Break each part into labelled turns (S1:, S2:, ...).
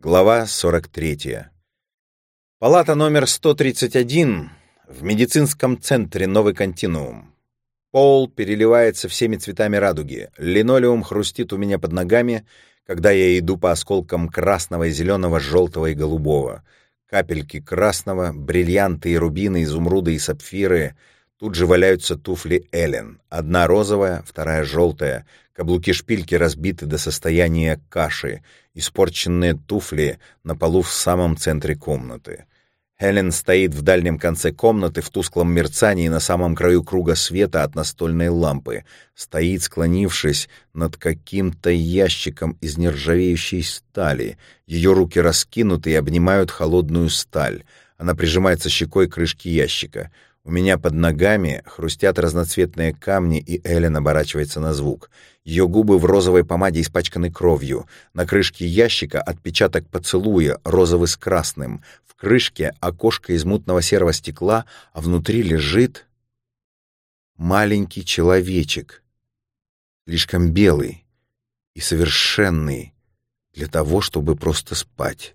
S1: Глава 43. Палата номер 131 в медицинском центре «Новый континуум». Пол переливается всеми цветами радуги. Линолеум хрустит у меня под ногами, когда я иду по осколкам красного и зеленого, желтого и голубого. Капельки красного, бриллианты и рубины, изумруды и сапфиры. Тут же валяются туфли Эллен. Одна розовая, вторая желтая. Каблуки-шпильки разбиты до состояния каши. Испорченные туфли на полу в самом центре комнаты. Эллен стоит в дальнем конце комнаты в тусклом мерцании на самом краю круга света от настольной лампы. Стоит, склонившись над каким-то ящиком из нержавеющей стали. Ее руки раскинуты и обнимают холодную сталь. Она прижимается щекой к крышке ящика. У меня под ногами хрустят разноцветные камни, и Эллен оборачивается на звук. Ее губы в розовой помаде испачканы кровью. На крышке ящика отпечаток поцелуя, розовый с красным. В крышке окошко из мутного серого стекла, а внутри лежит маленький человечек, слишком белый и совершенный для того, чтобы просто спать.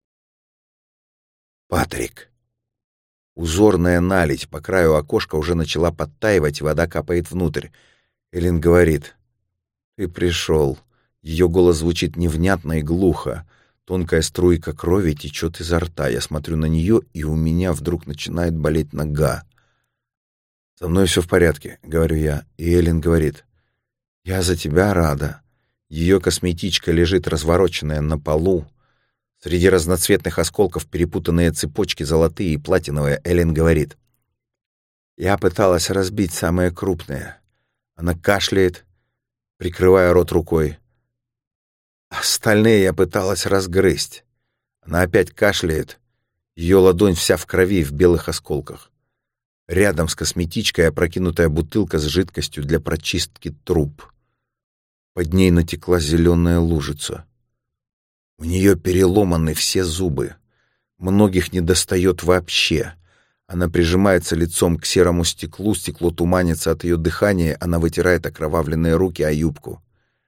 S1: Патрик. Узорная наледь по краю окошка уже начала подтаивать, и вода капает внутрь. Эллен говорит: «Ты пришел». Ее голос звучит невнятно и глухо. Тонкая струйка крови течет изо рта. Я смотрю на нее, и у меня вдруг начинает болеть нога. «Со мной все в порядке», — говорю я. И Эллен говорит: «Я за тебя рада». Ее косметичка лежит развороченная на полу. Среди разноцветных осколков перепутанные цепочки, золотые и платиновые. Эллен говорит: «Я пыталась разбить самые крупные». Она кашляет, прикрывая рот рукой. «Остальные я пыталась разгрызть». Она опять кашляет. Ее ладонь вся в крови, в белых осколках. Рядом с косметичкой опрокинутая бутылка с жидкостью для прочистки труб. Под ней натекла зеленая лужица. У нее переломаны все зубы. Многих не достает вообще. Она прижимается лицом к серому стеклу, стекло туманится от ее дыхания, она вытирает окровавленные руки о юбку.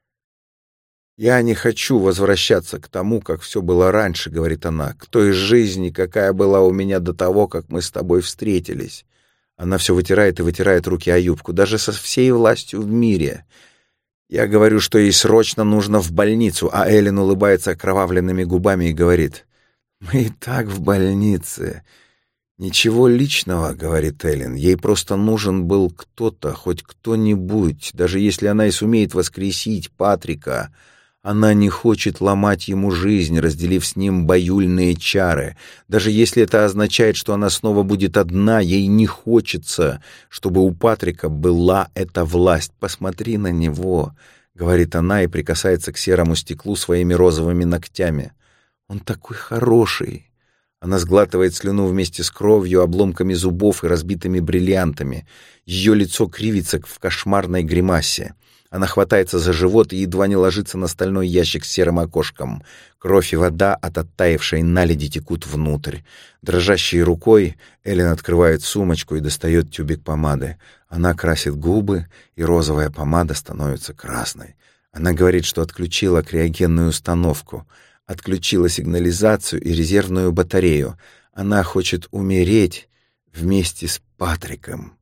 S1: «Я не хочу возвращаться к тому, как все было раньше», — говорит она, «к той жизни, какая была у меня до того, как мы с тобой встретились». Она все вытирает и вытирает руки о юбку, даже со всей властью в мире. Я говорю, что ей срочно нужно в больницу, а Эллен улыбается окровавленными губами и говорит: «Мы и так в больнице». «Ничего личного», — говорит Эллен, «ей просто нужен был кто-то, хоть кто-нибудь, даже если она и сумеет воскресить Патрика. Она не хочет ломать ему жизнь, разделив с ним баюльные чары. Даже если это означает, что она снова будет одна, ей не хочется, чтобы у Патрика была эта власть. Посмотри на него», — говорит она и прикасается к серому стеклу своими розовыми ногтями. «Он такой хороший». Она сглатывает слюну вместе с кровью, обломками зубов и разбитыми бриллиантами. Ее лицо кривится в кошмарной гримасе. Она хватается за живот и едва не ложится на стальной ящик с серым окошком. Кровь и вода от оттаившей наледи текут внутрь. Дрожащей рукой Эллен открывает сумочку и достает тюбик помады. Она красит губы, и розовая помада становится красной. Она говорит, что отключила криогенную установку, отключила сигнализацию и резервную батарею. Она хочет умереть вместе с Патриком.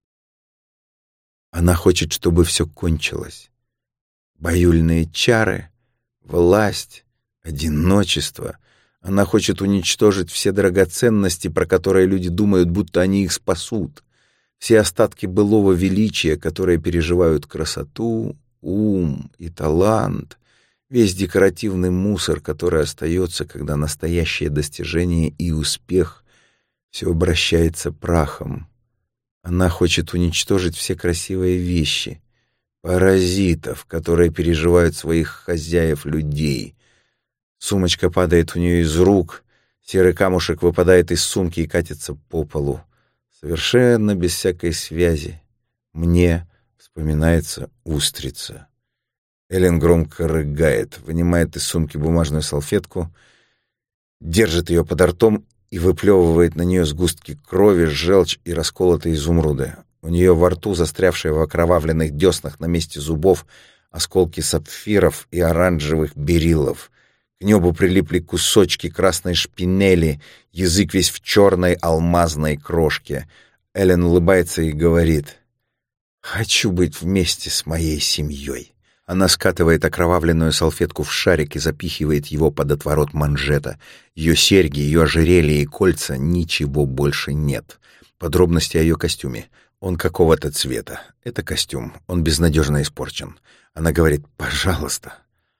S1: Она хочет, чтобы все кончилось. Баюльные чары, власть, одиночество. Она хочет уничтожить все драгоценности, про которые люди думают, будто они их спасут. Все остатки былого величия, которые переживают красоту, ум и талант. Весь декоративный мусор, который остается, когда настоящее достижение и успех все обращается прахом. Она хочет уничтожить все красивые вещи, паразитов, которые переживают своих хозяев людей. Сумочка падает у нее из рук, серый камушек выпадает из сумки и катится по полу. Совершенно без всякой связи. Мне вспоминается устрица. Эллен громко рыгает, вынимает из сумки бумажную салфетку, держит ее подо ртом и выплевывает на нее сгустки крови, желчь и расколотые изумруды. У нее во рту, застрявшие в окровавленных деснах на месте зубов, осколки сапфиров и оранжевых бериллов. К небу прилипли кусочки красной шпинели, язык весь в черной алмазной крошке. Эллен улыбается и говорит: «Хочу быть вместе с моей семьей». Она скатывает окровавленную салфетку в шарик и запихивает его под отворот манжета. Ее серьги, ее ожерелье и кольца — ничего больше нет. Подробности о ее костюме. Он какого-то цвета. Это костюм. Он безнадежно испорчен. Она говорит: «Пожалуйста,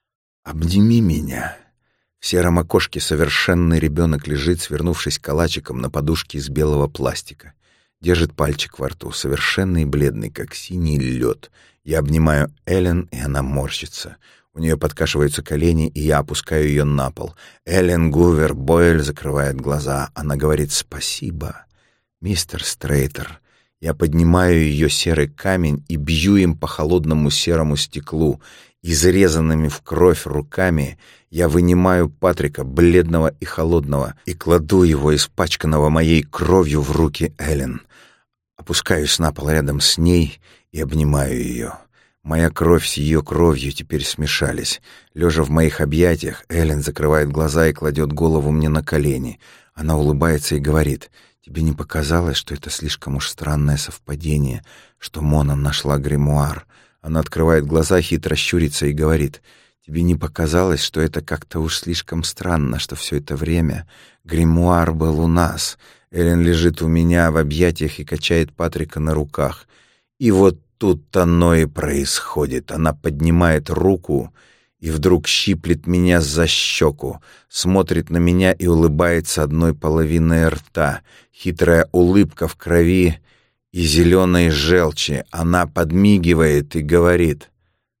S1: обними меня». В сером окошке совершенный ребенок лежит, свернувшись калачиком на подушке из белого пластика. Держит пальчик во рту, совершенный и бледный, как синий лед. Я обнимаю Эллен, и она морщится. У нее подкашиваются колени, и я опускаю ее на пол. Эллен Гувер Бойль закрывает глаза. Она говорит: «Спасибо, мистер Стрейтер». Я поднимаю ее серый камень и бью им по холодному серому стеклу. Изрезанными в кровь руками я вынимаю Патрика, бледного и холодного, и кладу его, испачканного моей кровью, в руки Эллен. Опускаюсь на пол рядом с ней и обнимаю ее. Моя кровь с ее кровью теперь смешались. Лежа в моих объятиях, Эллен закрывает глаза и кладет голову мне на колени. Она улыбается и говорит: «Тебе не показалось, что это слишком уж странное совпадение, что Мона нашла гримуар?» Она открывает глаза, хитро щурится и говорит: «Тебе не показалось, что это как-то уж слишком странно, что все это время гримуар был у нас?» Эллен лежит у меня в объятиях и качает Патрика на руках. И вот тут оно и происходит. Она поднимает руку и вдруг щиплет меня за щеку, смотрит на меня и улыбается одной половиной рта. Хитрая улыбка в крови и зеленой желчи. Она подмигивает и говорит: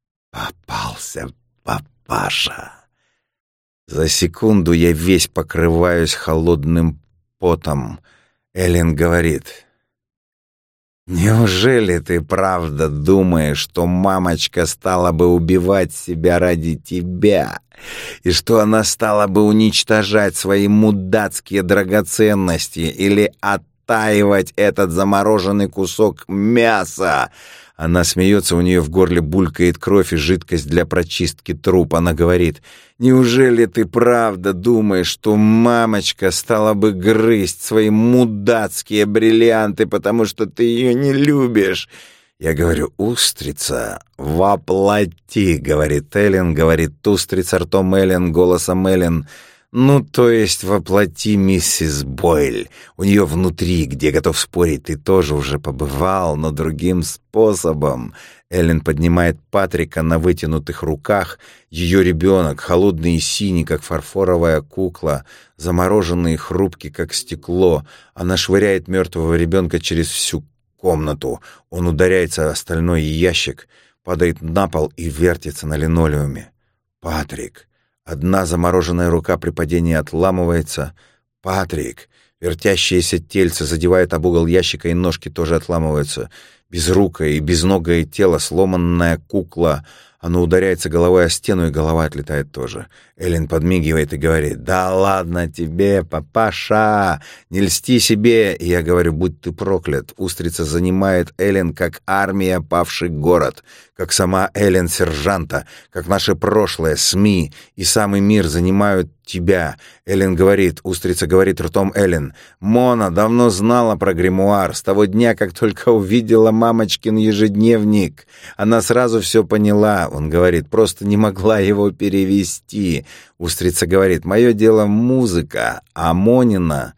S1: «Попался, папаша». За секунду я весь покрываюсь холодным потом. Эллен говорит: «Неужели ты правда думаешь, что мамочка стала бы убивать себя ради тебя, и что она стала бы уничтожать свои мудацкие драгоценности или оттаивать этот замороженный кусок мяса?» Она смеется, у нее в горле булькает кровь и жидкость для прочистки труб. Она говорит: «Неужели ты правда думаешь, что мамочка стала бы грызть свои мудацкие бриллианты, потому что ты ее не любишь?» Я говорю: «Устрица, воплоти», — говорит Эллен, говорит устрица ртом Эллен, голосом Эллен. «Ну, то есть воплоти, миссис Бойль. У нее внутри, где, готов спорить, ты тоже уже побывал, но другим способом». Эллен поднимает Патрика на вытянутых руках. Ее ребенок, холодный и синий, как фарфоровая кукла, замороженный и хрупкий, как стекло. Она швыряет мертвого ребенка через всю комнату. Он ударяется о стальной ящик, падает на пол и вертится на линолеуме. «Патрик». Одна замороженная рука при падении отламывается. «Патрик!» Вертящееся тельце задевает об угол ящика, и ножки тоже отламываются. Безрукое и безногое тело, сломанная кукла. Оно ударяется головой о стену, и голова отлетает тоже. Эллен подмигивает и говорит: «Да ладно тебе, папаша! Не льсти себе!» И я говорю: «Будь ты проклят!» Устрица занимает Эллен, как армия павший город, как сама Эллен сержанта, как наше прошлое, СМИ и самый мир занимают тебя. Эллен говорит, устрица говорит ртом Эллен: «Мона давно знала про гримуар, с того дня, как только увидела мамочкин ежедневник. Она сразу все поняла». Он говорит: «Просто не могла его перевести». Устрица говорит: «Мое дело музыка, а Монина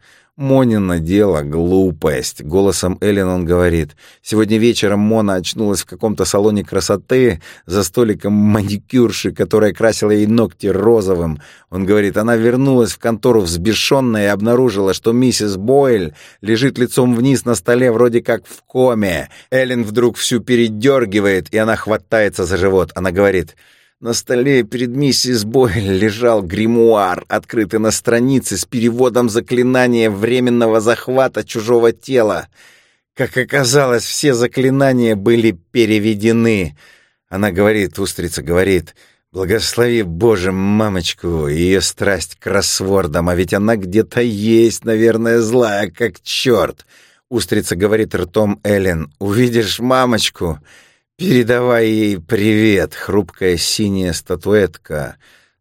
S1: дело глупость». Голосом Эллен он говорит: «Сегодня вечером Мона очнулась в каком-то салоне красоты за столиком маникюрши, которая красила ей ногти розовым». Он говорит: «Она вернулась в контору взбешенная и обнаружила, что миссис Бойль лежит лицом вниз на столе, вроде как в коме». Эллен вдруг всю передергивает, и она хватается за живот. Она говорит: «На столе перед миссис Бойль лежал гримуар, открытый на странице с переводом заклинания временного захвата чужого тела. Как оказалось, все заклинания были переведены». Она говорит, устрица говорит: «Благослови, Боже, мамочку, ее страсть к кроссвордам, а ведь она где-то есть, наверное, злая, как черт». Устрица говорит ртом Эллен: «Увидишь мамочку, передавай ей привет». Хрупкая синяя статуэтка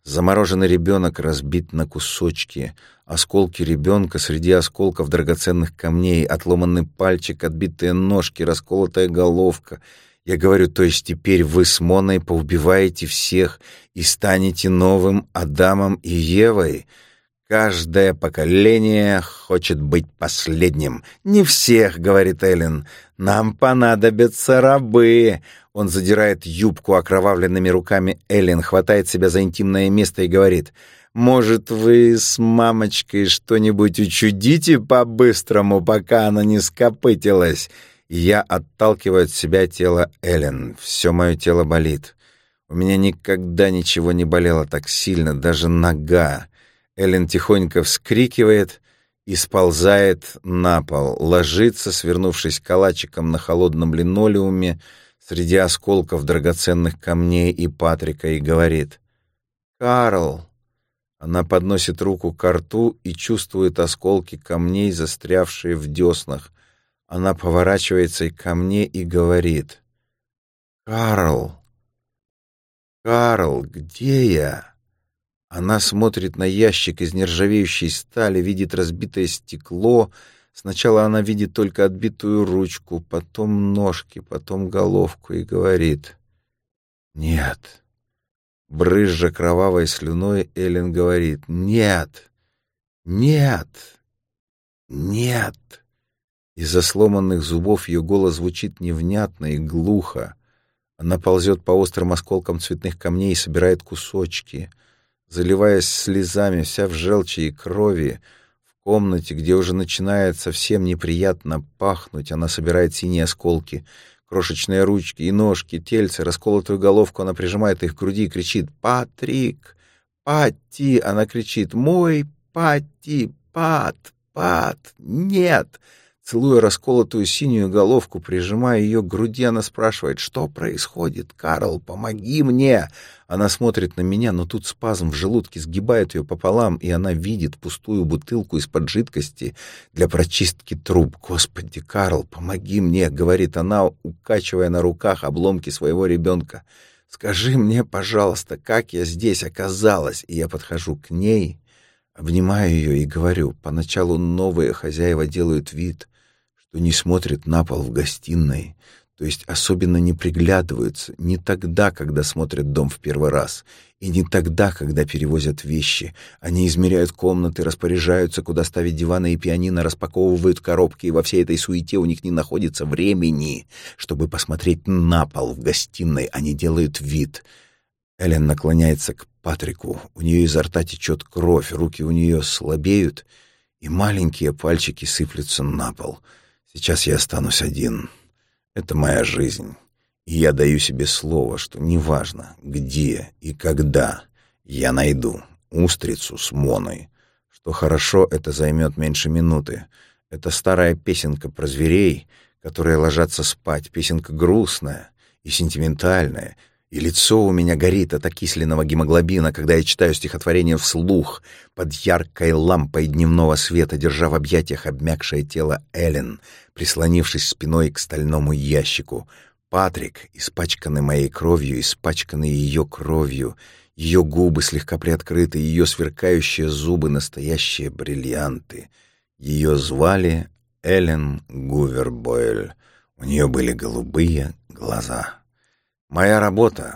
S1: Замороженный ребенок разбит на кусочки, осколки ребенка среди осколков драгоценных камней, отломанный пальчик, отбитые ножки, расколотая головка. Я говорю, то есть теперь вы с Моной поубиваете всех и станете новым Адамом и Евой? Каждое поколение хочет быть последним. «Не всех», — говорит Эллен. «Нам понадобятся рабы». Он задирает юбку окровавленными руками Эллен, хватает себя за интимное место и говорит: «Может, вы с мамочкой что-нибудь учудите по-быстрому, пока она не скопытилась?» И я отталкиваю от себя тело Эллен. Все мое тело болит. У меня никогда ничего не болело так сильно, даже нога. Эллен тихонько вскрикивает и сползает на пол, ложится, свернувшись калачиком на холодном линолеуме среди осколков драгоценных камней и Патрика, и говорит: «Карл». Она подносит руку ко рту и чувствует осколки камней, застрявшие в деснах. Она поворачивается и ко мне и говорит: «Карл, Карл, где я?» Она смотрит на ящик из нержавеющей стали, видит разбитое стекло. Сначала она видит только отбитую ручку, потом ножки, потом головку и говорит: «Нет». Брызжа кровавой слюной, Эллен говорит: «Нет, нет, нет». Из-за сломанных зубов ее голос звучит невнятно и глухо. Она ползет по острым осколкам цветных камней и собирает кусочки. Заливаясь слезами, вся в желчи и крови, в комнате, где уже начинает совсем неприятно пахнуть, она собирает синие осколки, крошечные ручки и ножки, тельце, расколотую головку, она прижимает их к груди и кричит: «Патрик! Патти!» Она кричит: «Мой Патти! Пат! Пат! Нет!» Целуя расколотую синюю головку, прижимая ее к груди, она спрашивает: «Что происходит? Карл, помоги мне!» Она смотрит на меня, но тут спазм в желудке сгибает ее пополам, и она видит пустую бутылку из-под жидкости для прочистки труб. «Господи, Карл, помоги мне!» — говорит она, укачивая на руках обломки своего ребенка. «Скажи мне, пожалуйста, как я здесь оказалась?» И я подхожу к ней, обнимаю ее и говорю: «Поначалу новые хозяева делают вид, что не смотрят на пол в гостиной, то есть особенно не приглядываются, не тогда, когда смотрят дом в первый раз, и не тогда, когда перевозят вещи. Они измеряют комнаты, распоряжаются, куда ставить диваны и пианино, распаковывают коробки, и во всей этой суете у них не находится времени, чтобы посмотреть на пол в гостиной. Они делают вид». Эллен наклоняется к Патрику, у нее изо рта течет кровь, руки у нее слабеют, и маленькие пальчики сыплются на пол. «Сейчас я останусь один. Это моя жизнь. И я даю себе слово, что неважно, где и когда я найду устрицу с Моной. Что хорошо, это займет меньше минуты. Это старая песенка про зверей, которые ложатся спать. Песенка грустная и сентиментальная. И лицо у меня горит от окисленного гемоглобина, когда я читаю стихотворение вслух, под яркой лампой дневного света, держа в объятиях обмякшее тело Эллен, прислонившись спиной к стальному ящику. Патрик, испачканный моей кровью, испачканный ее кровью, ее губы слегка приоткрыты, ее сверкающие зубы — настоящие бриллианты. Ее звали Эллен Гувер Бойль. У нее были голубые глаза. Моя работа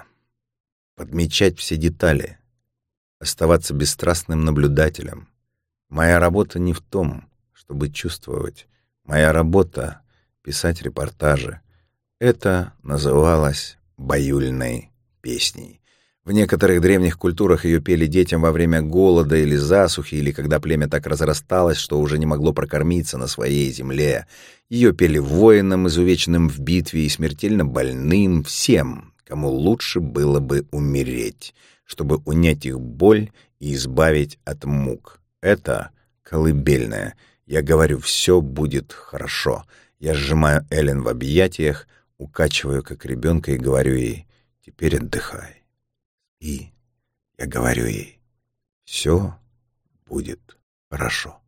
S1: — подмечать все детали, оставаться бесстрастным наблюдателем. Моя работа не в том, чтобы чувствовать. Моя работа — писать репортажи. Это называлось баюльной песней. В некоторых древних культурах ее пели детям во время голода или засухи, или когда племя так разрасталось, что уже не могло прокормиться на своей земле. Ее пели воинам, изувеченным в битве, и смертельно больным, всем, кому лучше было бы умереть, чтобы унять их боль и избавить от мук. Это колыбельная. Я говорю: «Все будет хорошо». Я сжимаю Эллен в объятиях, укачиваю как ребенка и говорю ей: «Теперь отдыхай». И я говорю ей: «Все будет хорошо».